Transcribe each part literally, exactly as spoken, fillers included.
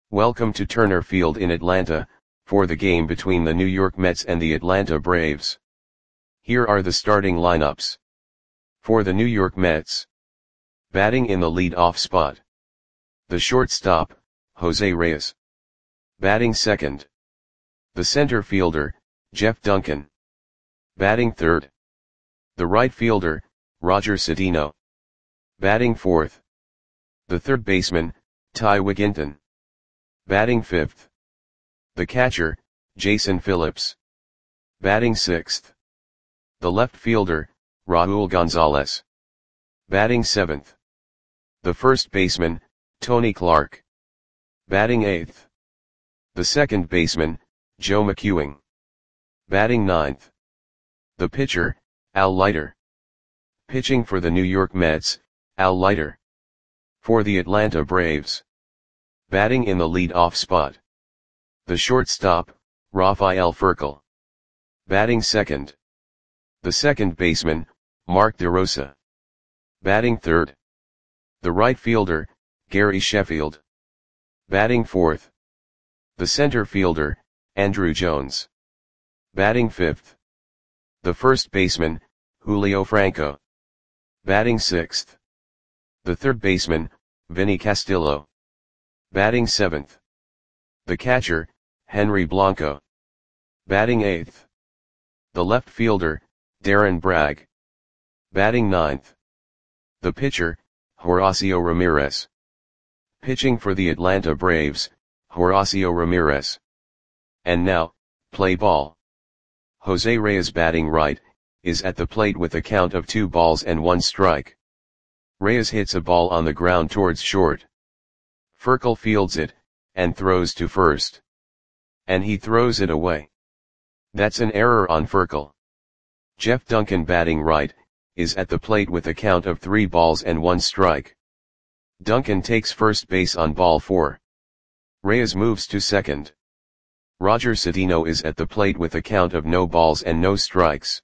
Welcome to Turner Field in Atlanta, for the game between the New York Mets and the Atlanta Braves. Here are the starting lineups. For the New York Mets. Batting in the lead-off spot. The shortstop, Jose Reyes. Batting second. The center fielder, Jeff Duncan. Batting third. The right fielder, Roger Cedeno. Batting fourth. The third baseman, Ty Wigginton. Batting fifth. The catcher, Jason Phillips. Batting sixth. The left fielder, Raul Gonzalez. Batting seventh. The first baseman, Tony Clark. Batting eighth. The second baseman, Joe McEwing. Batting ninth. The pitcher, Al Leiter. Pitching for the New York Mets, Al Leiter. For the Atlanta Braves. Batting in the lead-off spot. The shortstop, Rafael Furcal. Batting second. The second baseman, Mark DeRosa. Batting third. The right fielder, Gary Sheffield. Batting fourth. The center fielder, Andruw Jones. Batting fifth. The first baseman, Julio Franco. Batting sixth. The third baseman, Vinny Castillo. Batting seventh. The catcher, Henry Blanco. Batting eighth. The left fielder, Darren Bragg. Batting ninth. The pitcher, Horacio Ramirez. Pitching for the Atlanta Braves, Horacio Ramirez. And now, play ball. Jose Reyes batting right, is at the plate with a count of two balls and one strike. Reyes hits a ball on the ground towards short. Furcal fields it, and throws to first. And he throws it away. That's an error on Furcal. Jeff Duncan batting right, is at the plate with a count of three balls and one strike. Duncan takes first base on ball four. Reyes moves to second. Roger Cedeno is at the plate with a count of no balls and no strikes.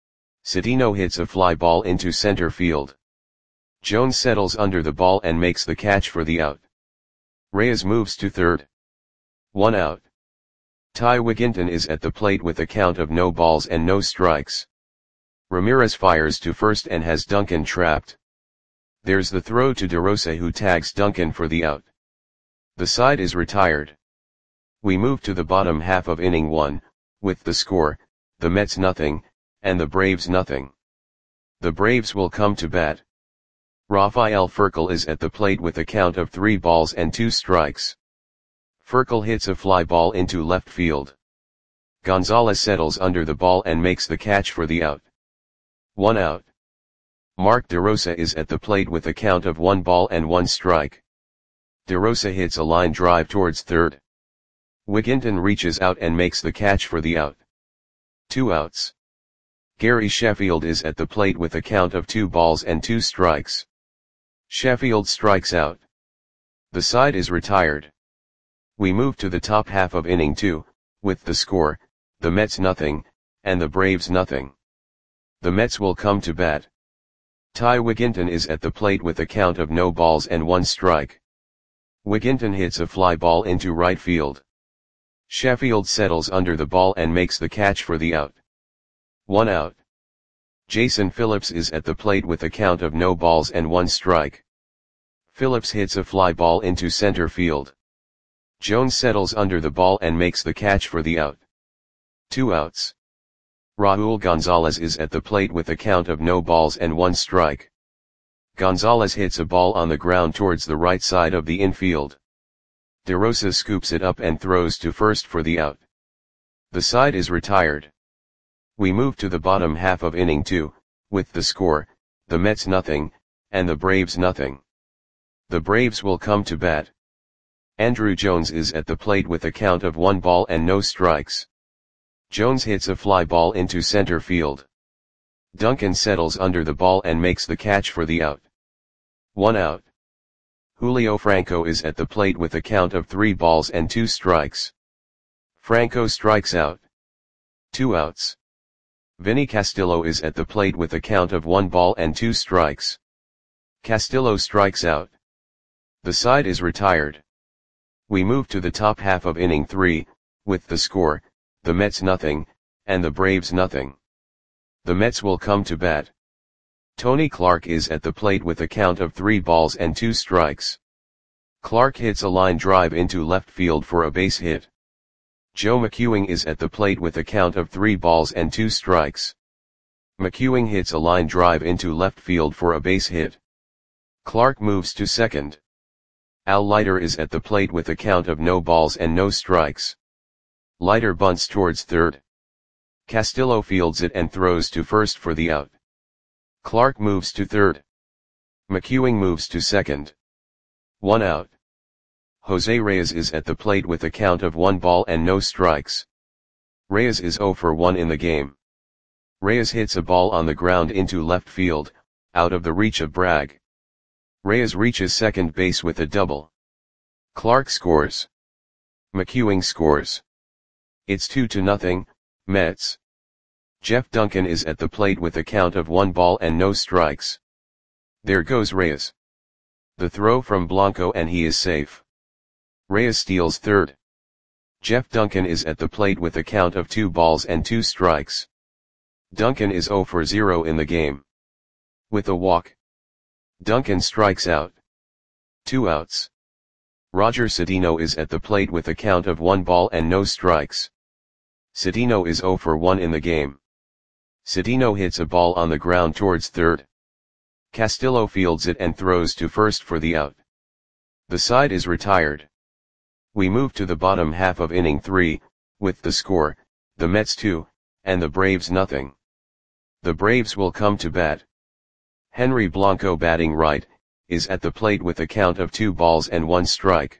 Cedeno hits a fly ball into center field. Jones settles under the ball and makes the catch for the out. Reyes moves to third. One out. Ty Wigginton is at the plate with a count of no balls and no strikes. Ramirez fires to first and has Duncan trapped. There's the throw to DeRosa, who tags Duncan for the out. The side is retired. We move to the bottom half of inning one, with the score, the Mets nothing, and the Braves nothing. The Braves will come to bat. Rafael Furcal is at the plate with a count of three balls and two strikes. Furcal hits a fly ball into left field. Gonzalez settles under the ball and makes the catch for the out. One out. Mark DeRosa is at the plate with a count of one ball and one strike. DeRosa hits a line drive towards third. Wigginton reaches out and makes the catch for the out. Two outs. Gary Sheffield is at the plate with a count of two balls and two strikes. Sheffield strikes out. The side is retired. We move to the top half of inning two, with the score, the Mets nothing, and the Braves nothing. The Mets will come to bat. Ty Wigginton is at the plate with a count of no balls and one strike. Wigginton hits a fly ball into right field. Sheffield settles under the ball and makes the catch for the out. One out. Jason Phillips is at the plate with a count of no balls and one strike. Phillips hits a fly ball into center field. Jones settles under the ball and makes the catch for the out. Two outs. Raul Gonzalez is at the plate with a count of no balls and one strike. Gonzalez hits a ball on the ground towards the right side of the infield. DeRosa scoops it up and throws to first for the out. The side is retired. We move to the bottom half of inning two, with the score, the Mets nothing, and the Braves nothing. The Braves will come to bat. Andruw Jones is at the plate with a count of one ball and no strikes. Jones hits a fly ball into center field. Duncan settles under the ball and makes the catch for the out. One out. Julio Franco is at the plate with a count of three balls and two strikes. Franco strikes out. Two outs. Vinny Castillo is at the plate with a count of one ball and two strikes. Castillo strikes out. The side is retired. We move to the top half of inning three, with the score, the Mets nothing, and the Braves nothing. The Mets will come to bat. Tony Clark is at the plate with a count of three balls and two strikes. Clark hits a line drive into left field for a base hit. Joe McEwing is at the plate with a count of three balls and two strikes. McEwing hits a line drive into left field for a base hit. Clark moves to second. Al Leiter is at the plate with a count of no balls and no strikes. Leiter bunts towards third. Castillo fields it and throws to first for the out. Clark moves to third. McEwing moves to second. One out. Jose Reyes is at the plate with a count of one ball and no strikes. Reyes is oh for one in the game. Reyes hits a ball on the ground into left field, out of the reach of Bragg. Reyes reaches second base with a double. Clark scores. McEwing scores. It's two to nothing, Mets. Jeff Duncan is at the plate with a count of one ball and no strikes. There goes Reyes. The throw from Blanco and he is safe. Reyes steals third. Jeff Duncan is at the plate with a count of two balls and two strikes. Duncan is oh for zero in the game. With a walk, Duncan strikes out. Two outs. Roger Cedeno is at the plate with a count of one ball and no strikes. Cedeno is oh for one in the game. Cedeno hits a ball on the ground towards third. Castillo fields it and throws to first for the out. The side is retired. We move to the bottom half of inning three, with the score, the Mets two, and the Braves nothing. The Braves will come to bat. Henry Blanco, batting right, is at the plate with a count of two balls and one strike.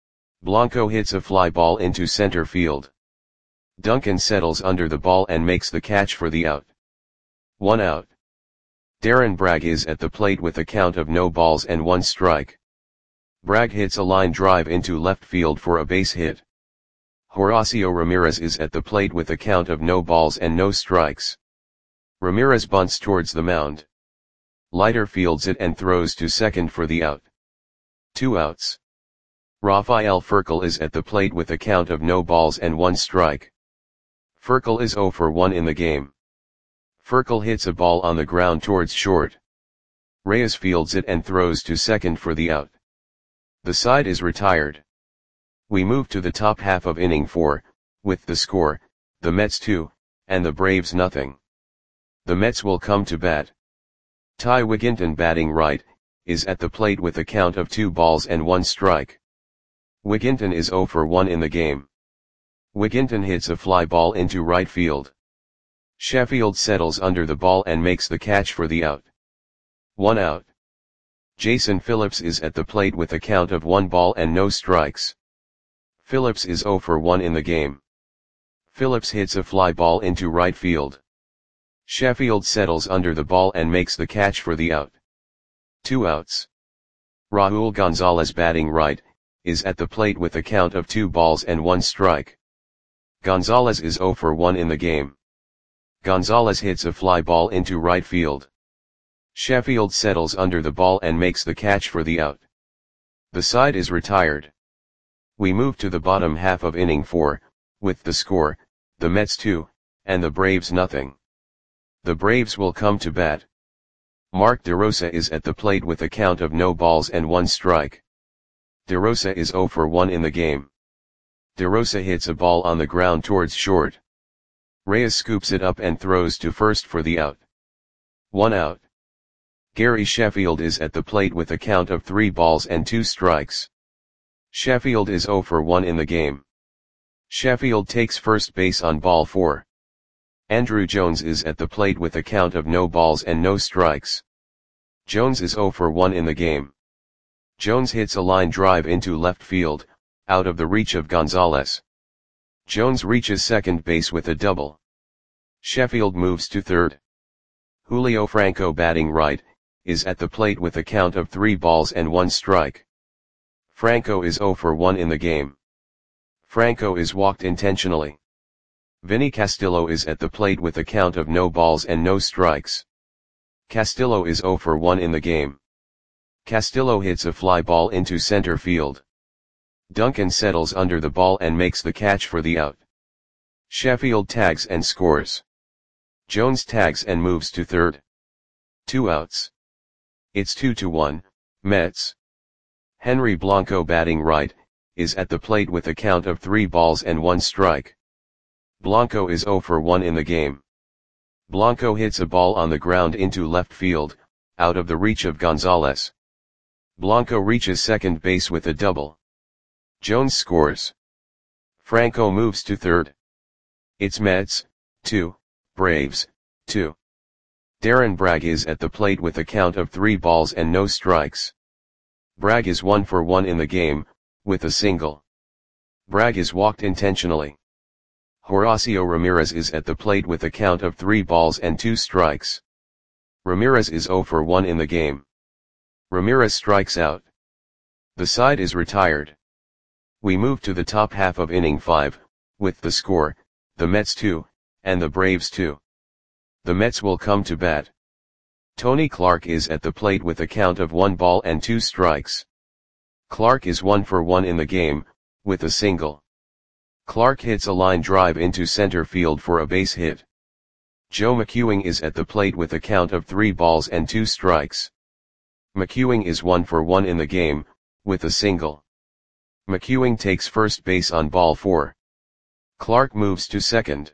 Blanco hits a fly ball into center field. Duncan settles under the ball and makes the catch for the out. One out. Darren Bragg is at the plate with a count of no balls and one strike. Bragg hits a line drive into left field for a base hit. Horacio Ramirez is at the plate with a count of no balls and no strikes. Ramirez bunts towards the mound. Leiter fields it and throws to second for the out. Two outs. Rafael Furcal is at the plate with a count of no balls and one strike. Furcal is oh for one in the game. Furcal hits a ball on the ground towards short. Reyes fields it and throws to second for the out. The side is retired. We move to the top half of inning four, with the score, the Mets two, and the Braves nothing. The Mets will come to bat. Ty Wigginton, batting right, is at the plate with a count of two balls and one strike. Wigginton is oh for one in the game. Wigginton hits a fly ball into right field. Sheffield settles under the ball and makes the catch for the out. One out. Jason Phillips is at the plate with a count of one ball and no strikes. Phillips is oh for one in the game. Phillips hits a fly ball into right field. Sheffield settles under the ball and makes the catch for the out. Two outs. Raul Gonzalez, batting right, is at the plate with a count of two balls and one strike. Gonzalez is oh for one in the game. Gonzalez hits a fly ball into right field. Sheffield settles under the ball and makes the catch for the out. The side is retired. We move to the bottom half of inning four, with the score, the Mets two, and the Braves nothing. The Braves will come to bat. Mark DeRosa is at the plate with a count of no balls and one strike. DeRosa is oh for one in the game. DeRosa hits a ball on the ground towards short. Reyes scoops it up and throws to first for the out. One out. Gary Sheffield is at the plate with a count of three balls and two strikes. Sheffield is oh for one in the game. Sheffield takes first base on ball four. Andruw Jones is at the plate with a count of no balls and no strikes. Jones is oh for one in the game. Jones hits a line drive into left field, out of the reach of Gonzalez. Jones reaches second base with a double. Sheffield moves to third. Julio Franco, batting right, is at the plate with a count of three balls and one strike. Franco is oh for one in the game. Franco is walked intentionally. Vinny Castillo is at the plate with a count of no balls and no strikes. Castillo is oh for one in the game. Castillo hits a fly ball into center field. Duncan settles under the ball and makes the catch for the out. Sheffield tags and scores. Jones tags and moves to third. Two outs. It's two to one, Mets. Henry Blanco, batting right, is at the plate with a count of three balls and one strike. Blanco is oh for one in the game. Blanco hits a ball on the ground into left field, out of the reach of Gonzalez. Blanco reaches second base with a double. Jones scores. Franco moves to third. It's Mets, two, Braves, two. Darren Bragg is at the plate with a count of three balls and no strikes. Bragg is one for one in the game, with a single. Bragg is walked intentionally. Horacio Ramirez is at the plate with a count of three balls and two strikes. Ramirez is oh for one in the game. Ramirez strikes out. The side is retired. We move to the top half of inning five, with the score, the Mets two, and the Braves two. The Mets will come to bat. Tony Clark is at the plate with a count of one ball and two strikes. Clark is one for one in the game, with a single. Clark hits a line drive into center field for a base hit. Joe McEwing is at the plate with a count of three balls and two strikes. McEwing is one for one in the game, with a single. McEwing takes first base on ball four. Clark moves to second.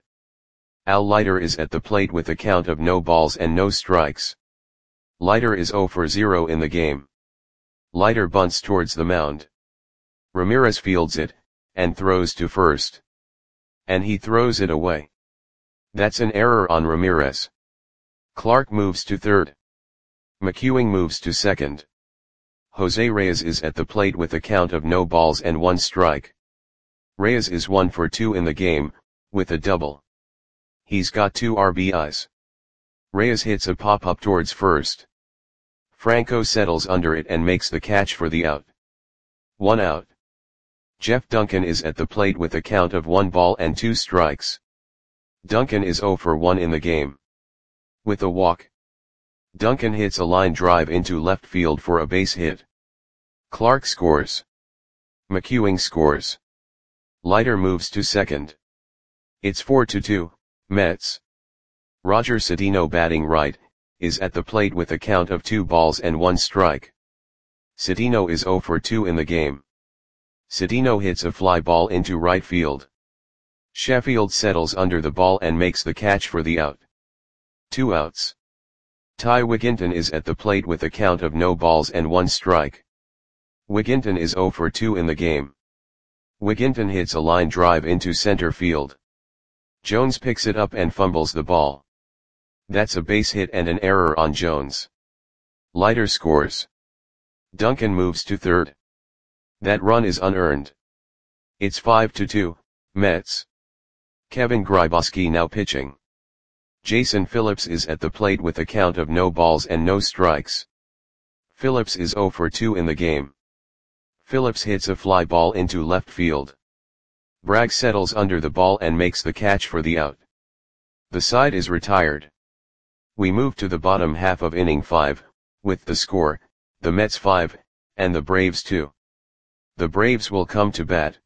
Al Leiter is at the plate with a count of no balls and no strikes. Leiter is oh for zero in the game. Leiter bunts towards the mound. Ramirez fields it, and throws to first. And he throws it away. That's an error on Ramirez. Clark moves to third. McEwing moves to second. Jose Reyes is at the plate with a count of no balls and one strike. Reyes is one for two in the game, with a double. He's got two R B Is. Reyes hits a pop-up towards first. Franco settles under it and makes the catch for the out. One out. Jeff Duncan is at the plate with a count of one ball and two strikes. Duncan is oh for one in the game. With a walk. Duncan hits a line drive into left field for a base hit. Clark scores. McEwing scores. Leiter moves to second. It's four to two, Mets. Roger Cedeno, batting right, is at the plate with a count of two balls and one strike. Cedeno is oh for two in the game. Cedeno hits a fly ball into right field. Sheffield settles under the ball and makes the catch for the out. Two outs. Ty Wigginton is at the plate with a count of no balls and one strike. Wigginton is oh for two in the game. Wigginton hits a line drive into center field. Jones picks it up and fumbles the ball. That's a base hit and an error on Jones. Leiter scores. Duncan moves to third. That run is unearned. It's five to two, Mets. Kevin Grybauski now pitching. Jason Phillips is at the plate with a count of no balls and no strikes. Phillips is oh for two in the game. Phillips hits a fly ball into left field. Bragg settles under the ball and makes the catch for the out. The side is retired. We move to the bottom half of inning five, with the score, the Mets five, and the Braves two. The Braves will come to bat.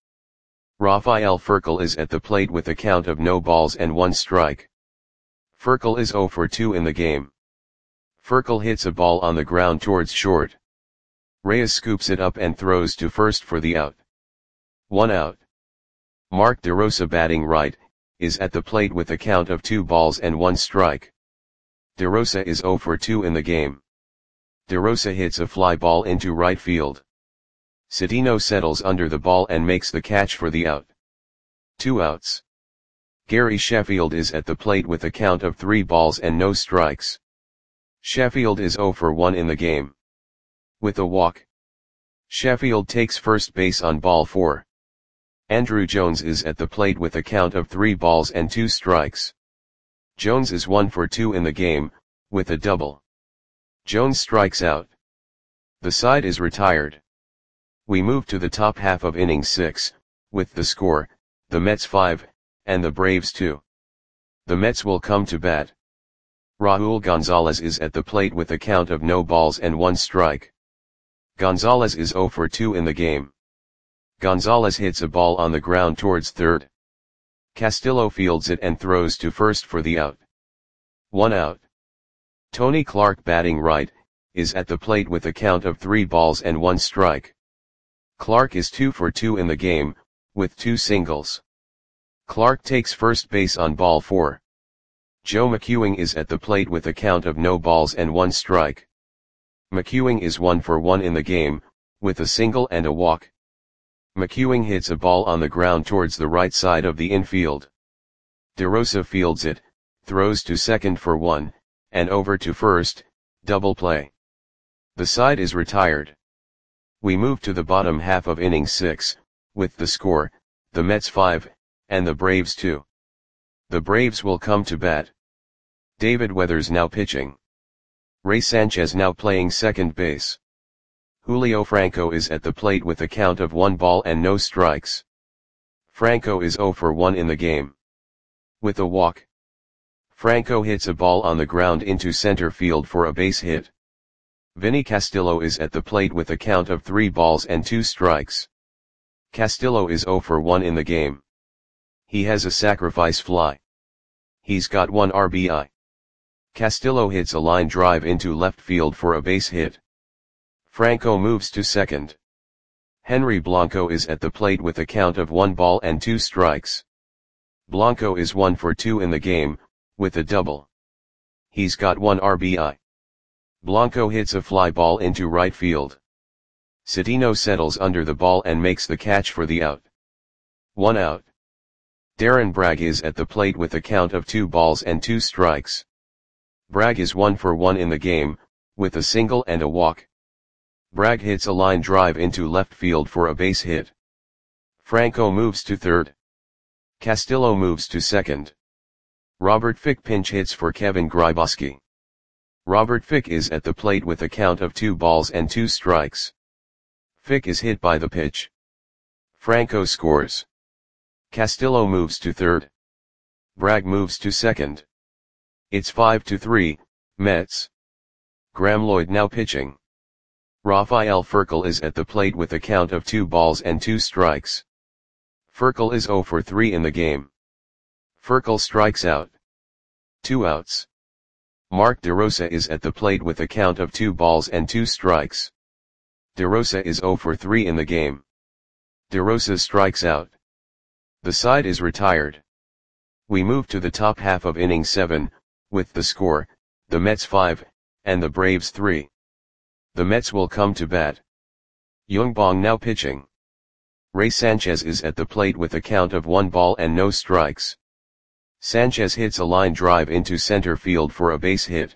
Rafael Furcal is at the plate with a count of no balls and one strike. Furcal is oh for two in the game. Furcal hits a ball on the ground towards short. Reyes scoops it up and throws to first for the out. One out. Mark DeRosa, batting right, is at the plate with a count of two balls and one strike. DeRosa is oh for two in the game. DeRosa hits a fly ball into right field. Cedeno settles under the ball and makes the catch for the out. Two outs. Gary Sheffield is at the plate with a count of three balls and no strikes. Sheffield is oh for one in the game. With a walk. Sheffield takes first base on ball four. Andruw Jones is at the plate with a count of three balls and two strikes. Jones is one for two in the game, with a double. Jones strikes out. The side is retired. We move to the top half of inning six, with the score, the Mets five, and the Braves two. The Mets will come to bat. Raul Gonzalez is at the plate with a count of no balls and one strike. Gonzalez is oh for two in the game. Gonzalez hits a ball on the ground towards third. Castillo fields it and throws to first for the out. One out. Tony Clark, batting right, is at the plate with a count of three balls and one strike. Clark is two for two in the game, with two singles. Clark takes first base on ball four. Joe McEwing is at the plate with a count of no balls and one strike. McEwing is one for one in the game, with a single and a walk. McEwing hits a ball on the ground towards the right side of the infield. DeRosa fields it, throws to second for one, and over to first, double play. The side is retired. We move to the bottom half of inning six, with the score, the Mets five, and the Braves two. The Braves will come to bat. David Weathers now pitching. Ray Sanchez now playing second base. Julio Franco is at the plate with a count of one ball and no strikes. Franco is zero for one in the game. With a walk. Franco hits a ball on the ground into center field for a base hit. Vinny Castillo is at the plate with a count of three balls and two strikes. Castillo is zero for one in the game. He has a sacrifice fly. He's got one R B I. Castillo hits a line drive into left field for a base hit. Franco moves to second. Henry Blanco is at the plate with a count of one ball and two strikes. Blanco is one for two in the game, with a double. He's got one R B I. Blanco hits a fly ball into right field. Cedeno settles under the ball and makes the catch for the out. One out. Darren Bragg is at the plate with a count of two balls and two strikes. Bragg is one for one in the game, with a single and a walk. Bragg hits a line drive into left field for a base hit. Franco moves to third. Castillo moves to second. Robert Fick pinch hits for Kevin Grybauski. Robert Fick is at the plate with a count of two balls and two strikes. Fick is hit by the pitch. Franco scores. Castillo moves to third. Bragg moves to second. It's five to three, Mets. Graham Lloyd now pitching. Rafael Furcal is at the plate with a count of two balls and two strikes. Furcal is zero for three in the game. Furcal strikes out. Two outs. Mark DeRosa is at the plate with a count of two balls and two strikes. DeRosa is zero for three in the game. DeRosa strikes out. The side is retired. We move to the top half of inning seven, with the score, the Mets five, and the Braves three. The Mets will come to bat. Youngbong now pitching. Ray Sanchez is at the plate with a count of one ball and no strikes. Sanchez hits a line drive into center field for a base hit.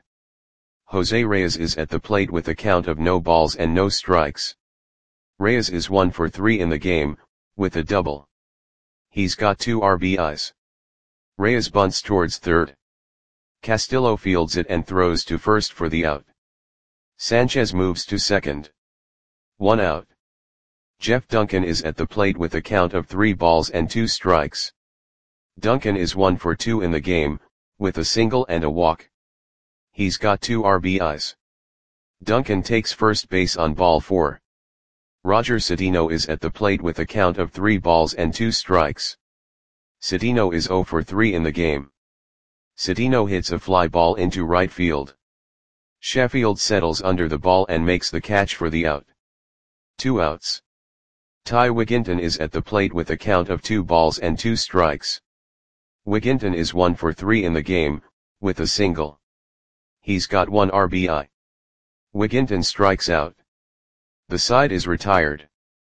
Jose Reyes is at the plate with a count of no balls and no strikes. Reyes is one for three in the game, with a double. He's got two R B Is. Reyes bunts towards third. Castillo fields it and throws to first for the out. Sanchez moves to second. One out. Jeff Duncan is at the plate with a count of three balls and two strikes. Duncan is one for two in the game, with a single and a walk. He's got two R B Is. Duncan takes first base on ball four. Roger Cedeno is at the plate with a count of three balls and two strikes. Cedeno is zero for three in the game. Cedeno hits a fly ball into right field. Sheffield settles under the ball and makes the catch for the out. Two outs. Ty Wigginton is at the plate with a count of two balls and two strikes. Wigginton is one for three in the game, with a single. He's got one R B I. Wigginton strikes out. The side is retired.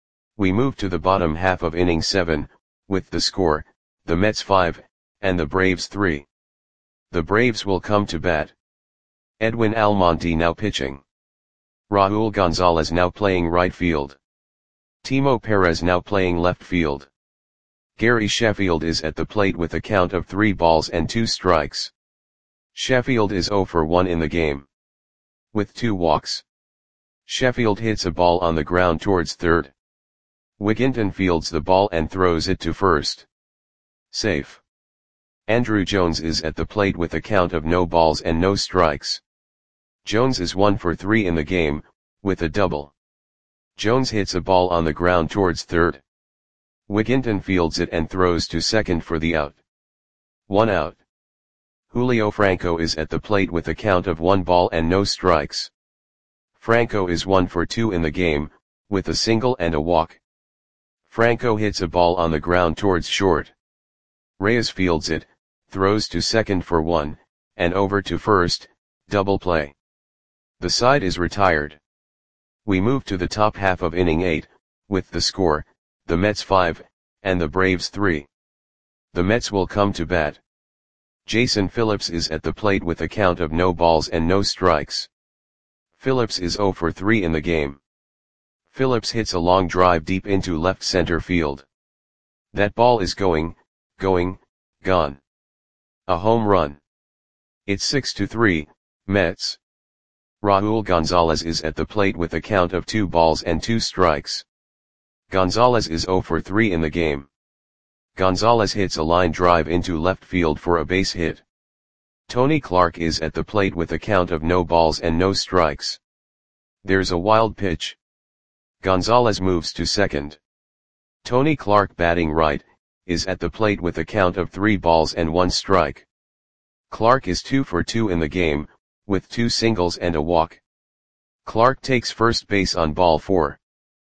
We move to the bottom half of inning seven, with the score, the Mets five, and the Braves three. The Braves will come to bat. Edwin Almonte now pitching. Raul Gonzalez now playing right field. Timo Perez now playing left field. Gary Sheffield is at the plate with a count of three balls and two strikes. Sheffield is zero for one in the game. With two walks. Sheffield hits a ball on the ground towards third. Wigginton fields the ball and throws it to first. Safe. Andrew Jones is at the plate with a count of no balls and no strikes. Jones is one for three in the game, with a double. Jones hits a ball on the ground towards third. Wigginton fields it and throws to second for the out. One out. Julio Franco is at the plate with a count of one ball and no strikes. Franco is one for two in the game, with a single and a walk. Franco hits a ball on the ground towards short. Reyes fields it, throws to second for one, and over to first, double play. The side is retired. We move to the top half of inning eight, with the score, the Mets five, and the Braves three. The Mets will come to bat. Jason Phillips is at the plate with a count of no balls and no strikes. Phillips is zero for three in the game. Phillips hits a long drive deep into left center field. That ball is going, going, gone. A home run. It's six to three, Mets. Raul Gonzalez is at the plate with a count of two balls and two strikes. Gonzalez is zero for three in the game. Gonzalez hits a line drive into left field for a base hit. Tony Clark is at the plate with a count of no balls and no strikes. There's a wild pitch. Gonzalez moves to second. Tony Clark, batting right, is at the plate with a count of three balls and one strike. Clark is two for two in the game, with two singles and a walk. Clark takes first base on ball four.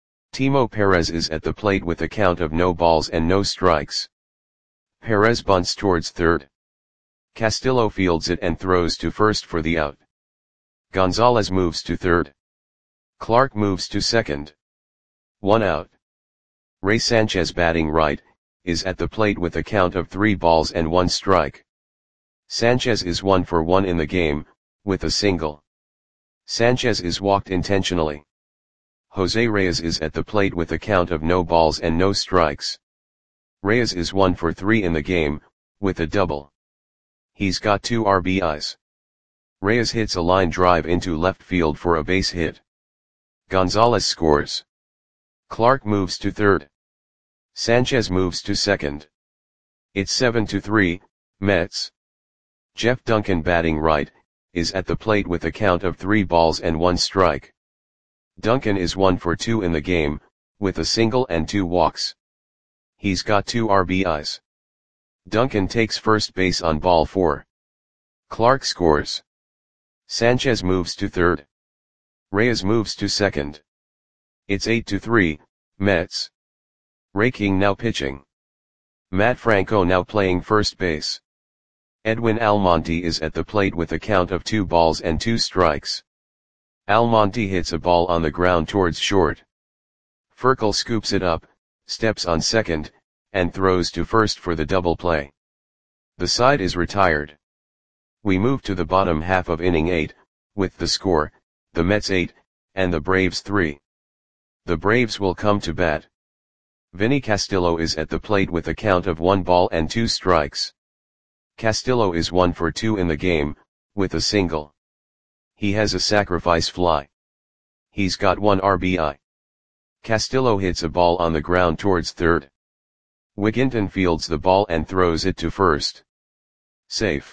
Timo Perez is at the plate with a count of no balls and no strikes. Perez bunts towards third. Castillo fields it and throws to first for the out. Gonzalez moves to third. Clark moves to second. One out. Ray Sanchez, batting right, is at the plate with a count of three balls and one strike. Sanchez is one for one in the game, with a single. Sanchez is walked intentionally. Jose Reyes is at the plate with a count of no balls and no strikes. Reyes is one for three in the game, with a double. He's got two R B Is. Reyes hits a line drive into left field for a base hit. Gonzalez scores. Clark moves to third. Sanchez moves to second. It's seven to three, Mets. Jeff Duncan, batting right, is at the plate with a count of three balls and one strike. Duncan is one for two in the game, with a single and two walks. He's got two R B Is. Duncan takes first base on ball four. Clark scores. Sanchez moves to third. Reyes moves to second. It's eight to three, Mets. Ray King now pitching. Matt Franco now playing first base. Edwin Almonte is at the plate with a count of two balls and two strikes. Almonte hits a ball on the ground towards short. Furcal scoops it up, steps on second, and throws to first for the double play. The side is retired. We move to the bottom half of inning eight, with the score, the Mets eight, and the Braves three. The Braves will come to bat. Vinny Castillo is at the plate with a count of one ball and two strikes. Castillo is one for two in the game, with a single. He has a sacrifice fly. He's got one R B I. Castillo hits a ball on the ground towards third. Wigginton fields the ball and throws it to first. Safe.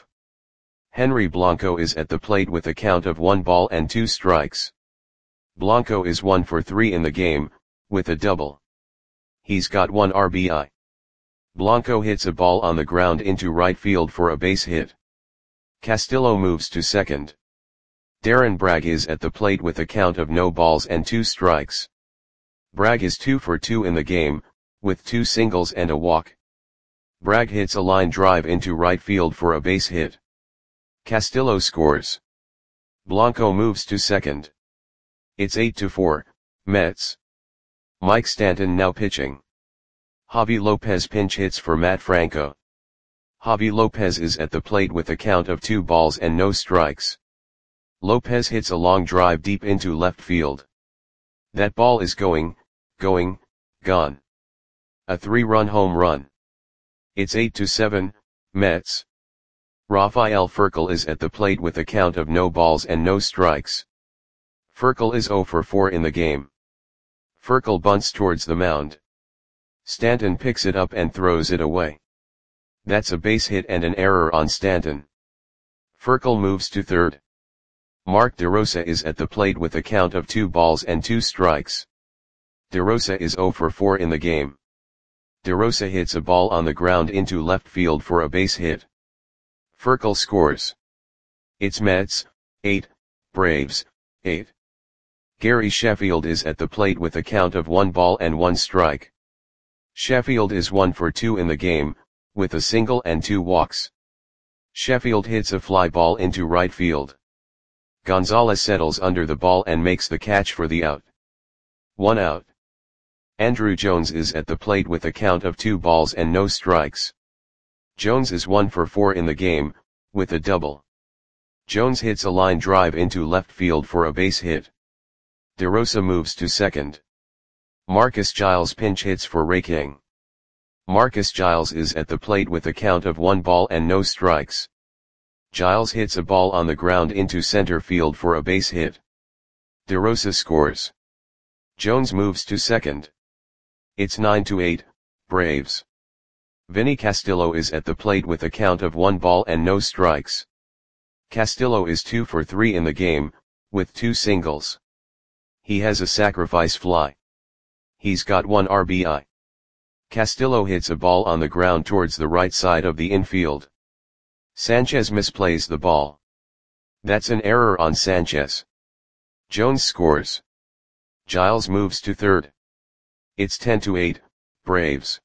Henry Blanco is at the plate with a count of one ball and two strikes. Blanco is one for three in the game, with a double. He's got one R B I. Blanco hits a ball on the ground into right field for a base hit. Castillo moves to second. Darren Bragg is at the plate with a count of no balls and two strikes. Bragg is two for two in the game, with two singles and a walk. Bragg hits a line drive into right field for a base hit. Castillo scores. Blanco moves to second. It's eight to four, Mets. Mike Stanton now pitching. Javi Lopez pinch hits for Matt Franco. Javi Lopez is at the plate with a count of two balls and no strikes. Lopez hits a long drive deep into left field. That ball is going, going, gone. A three-run home run. It's eight to seven, Mets. Rafael Furcal is at the plate with a count of no balls and no strikes. Furcal is zero for four in the game. Furcal bunts towards the mound. Stanton picks it up and throws it away. That's a base hit and an error on Stanton. Furcal moves to third. Mark DeRosa is at the plate with a count of two balls and two strikes. DeRosa is zero for four in the game. DeRosa hits a ball on the ground into left field for a base hit. Furcal scores. It's Mets, eight, Braves, eight. Gary Sheffield is at the plate with a count of one ball and one strike. Sheffield is one for two in the game, with a single and two walks. Sheffield hits a fly ball into right field. Gonzalez settles under the ball and makes the catch for the out. One out. Andruw Jones is at the plate with a count of two balls and no strikes. Jones is one for four in the game, with a double. Jones hits a line drive into left field for a base hit. DeRosa moves to second. Marcus Giles pinch hits for Ray King. Marcus Giles is at the plate with a count of one ball and no strikes. Giles hits a ball on the ground into center field for a base hit. DeRosa scores. Jones moves to second. It's nine to eight, Braves. Vinny Castillo is at the plate with a count of one ball and no strikes. Castillo is two for three in the game, with two singles. He has a sacrifice fly. He's got one R B I. Castillo hits a ball on the ground towards the right side of the infield. Sanchez misplays the ball. That's an error on Sanchez. Jones scores. Giles moves to third. It's ten to eight, Braves.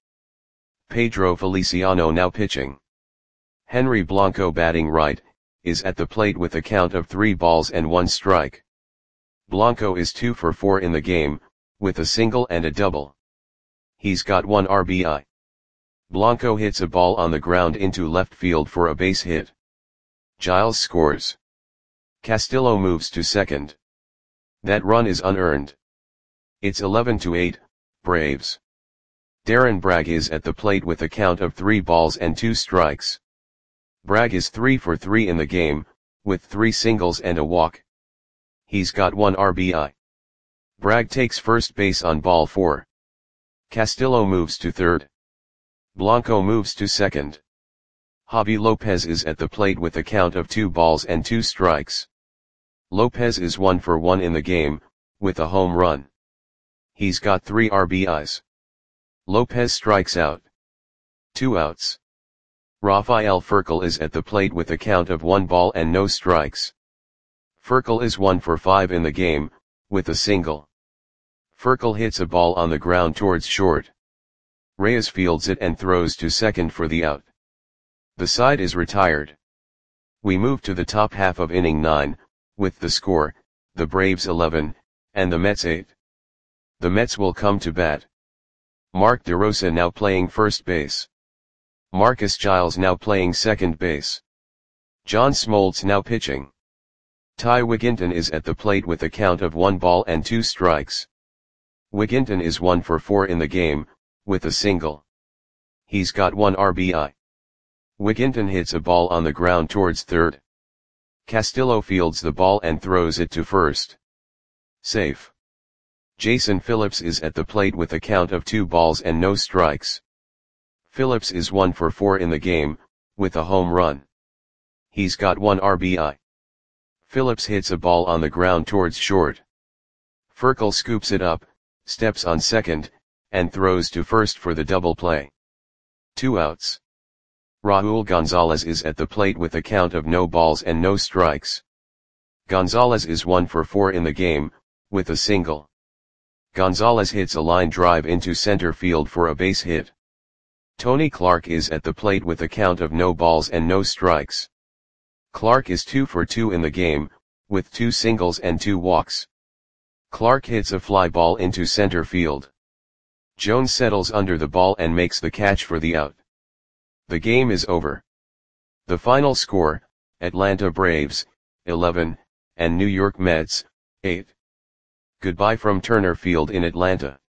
Pedro Feliciano now pitching. Henry Blanco batting right, is at the plate with a count of three balls and one strike. Blanco is two for four in the game, with a single and a double. He's got one R B I. Blanco hits a ball on the ground into left field for a base hit. Giles scores. Castillo moves to second. That run is unearned. It's eleven to eight, Braves. Darren Bragg is at the plate with a count of three balls and two strikes. Bragg is three for three in the game, with three singles and a walk. He's got one R B I. Bragg takes first base on ball four. Castillo moves to third. Blanco moves to second. Javi Lopez is at the plate with a count of two balls and two strikes. Lopez is one for one in the game, with a home run. He's got three R B Is. Lopez strikes out. Two outs. Rafael Furcal is at the plate with a count of one ball and no strikes. Furcal is one for five in the game, with a single. Furcal hits a ball on the ground towards short. Reyes fields it and throws to second for the out. The side is retired. We move to the top half of inning nine, with the score, the Braves eleven, and the Mets eight. The Mets will come to bat. Mark DeRosa now playing first base. Marcus Giles now playing second base. John Smoltz now pitching. Ty Wigginton is at the plate with a count of one ball and two strikes. Wigginton is one for four in the game, with a single. He's got one R B I. Wigginton hits a ball on the ground towards third. Castillo fields the ball and throws it to first. Safe. Jason Phillips is at the plate with a count of two balls and no strikes. Phillips is one for four in the game, with a home run. He's got one R B I. Phillips hits a ball on the ground towards short. Furcal scoops it up, steps on second, and throws to first for the double play. Two outs. Raul Gonzalez is at the plate with a count of no balls and no strikes. Gonzalez is one for four in the game, with a single. Gonzalez hits a line drive into center field for a base hit. Tony Clark is at the plate with a count of no balls and no strikes. Clark is two for two in the game, with two singles and two walks. Clark hits a fly ball into center field. Jones settles under the ball and makes the catch for the out. The game is over. The final score, Atlanta Braves, eleven, and New York Mets, eight. Goodbye from Turner Field in Atlanta.